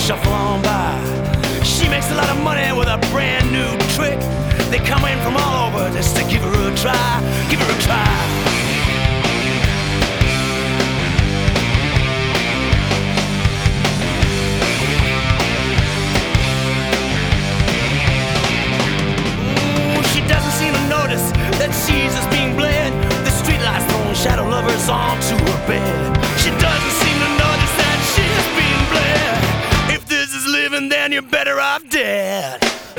shuffle on by. She makes a lot of money with a brand new trick. They come in from all over just to give her a try, give her a try. That she's just being bled. The streetlights throwing shadow lovers onto her bed. She doesn't seem to notice that she's being bled. If this is living, then you're better off dead.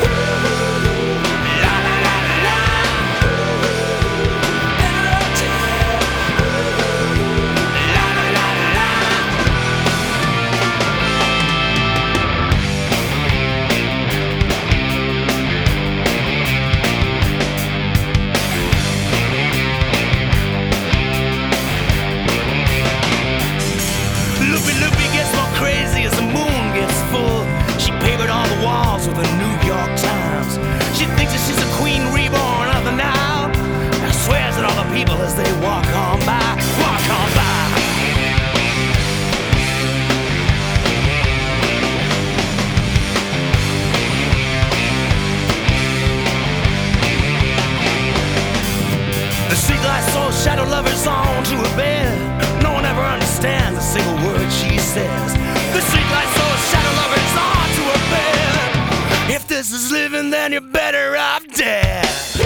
Loopy gets more crazy as the moon gets full. She papered all the walls with the New York Times. She thinks that she's a queen reborn of the Nile. Now swears at all the people as they walk on by, walk on by. The streetlights throw shadow lovers onto her bed. No one ever understands a single word she says. The streetlights throw shadow lovers onto her bed. If this is living, then you're better off dead.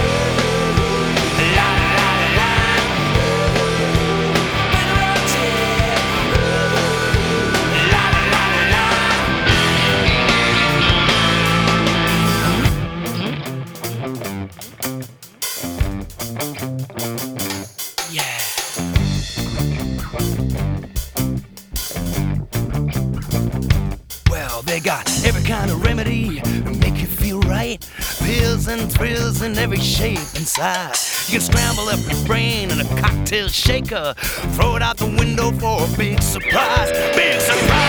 They got every kind of remedy to make you feel right. Pills and thrills in every shape and size. You can scramble up your brain in a cocktail shaker. Throw it out the window for a big surprise. Big surprise.